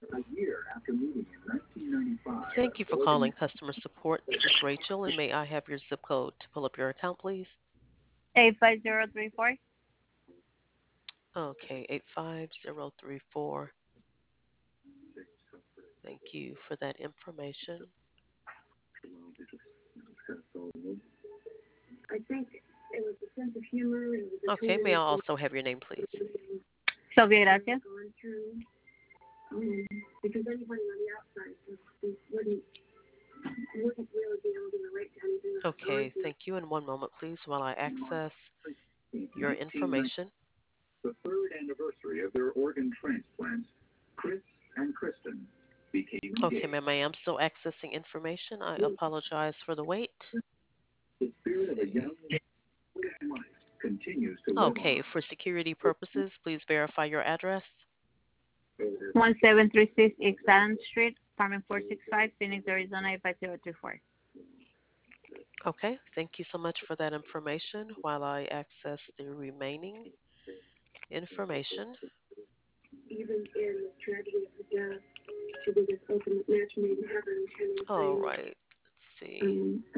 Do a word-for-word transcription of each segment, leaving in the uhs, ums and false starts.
Thank you for calling customer support. This is Rachel, and may I have your zip code to pull up your account, please? eight five zero three four. Okay, eight five zero three four. Thank you for that information. Okay, may I also have your name, please? Sylvia, gracias. Okay, thank you. And one moment, please, while I access your information. Okay, ma'am, I am still accessing information. I apologize for the wait. Okay, for security purposes, please verify your address. one seven three six East Adams Street, apartment four six five, Phoenix, Arizona eight five zero three four. Okay, thank you so much for that information while I access the remaining information. All right, let's see.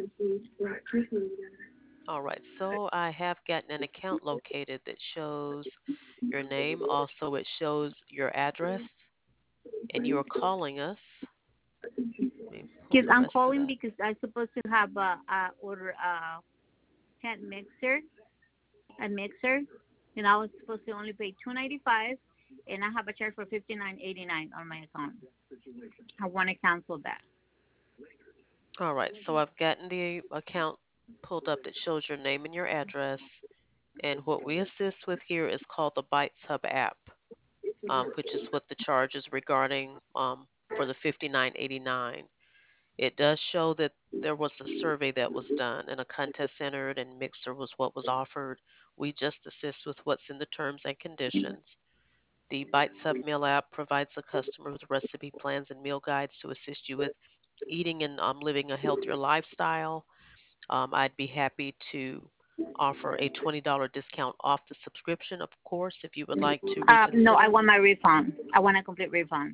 All right, so I have gotten an account located that shows your name. Also, it shows your address, and you are calling us. Let me pull Because the I'm rest of calling that. because I'm supposed to have a, a order a hand mixer, a mixer, and I was supposed to only pay two ninety five, and I have a charge for fifty nine eighty nine on my account. I want to cancel that. All right, so I've gotten the account pulled up that shows your name and your address. And what we assist with here is called the Bites Hub app, um, which is what the charge is regarding um, for the fifty-nine eighty-nine. It does show that there was a survey that was done and a contest entered and mixer was what was offered. We just assist with what's in the terms and conditions. The Bites Hub meal app provides the customer with recipe plans and meal guides to assist you with eating and um, living a healthier lifestyle. Um, I'd be happy to offer a twenty dollars discount off the subscription, of course, if you would like to Uh, no, I reconsider. want my refund. I want a complete refund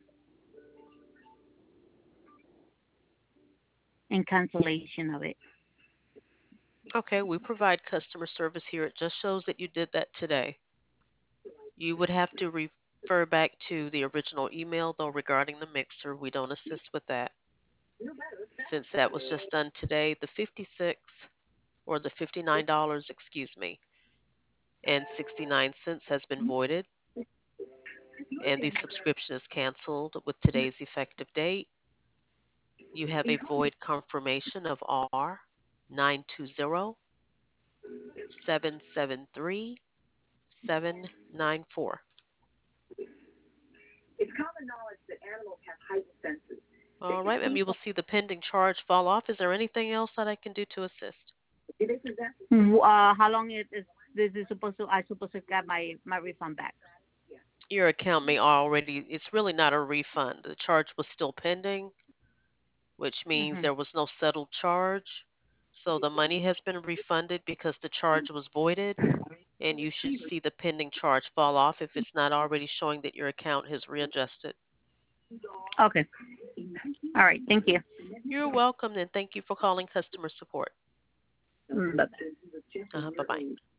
and cancellation of it. Okay, we provide customer service here. It just shows that you did that today. You would have to refer back to the original email, though, regarding the mixer. We don't assist with that. Since that was just done today, the fifty-six or the fifty-nine dollars excuse me, and sixty-nine cents has been voided, and the subscription is canceled with today's effective date. You have a void confirmation of R nine two zero seven seven three seven nine four. All right, ma'am, you will see the pending charge fall off. Is there anything else that I can do to assist? Uh, how long it is this is supposed to? I supposed to get my my refund back? Your account may already, it's really not a refund. The charge was still pending, which means Mhm. there was no settled charge. So the money has been refunded because the charge was voided, and you should see the pending charge fall off if it's not already showing that your account has readjusted. Okay. All right. Thank you. You're welcome, and thank you for calling customer support. Mm, bye. Uh-huh, bye bye.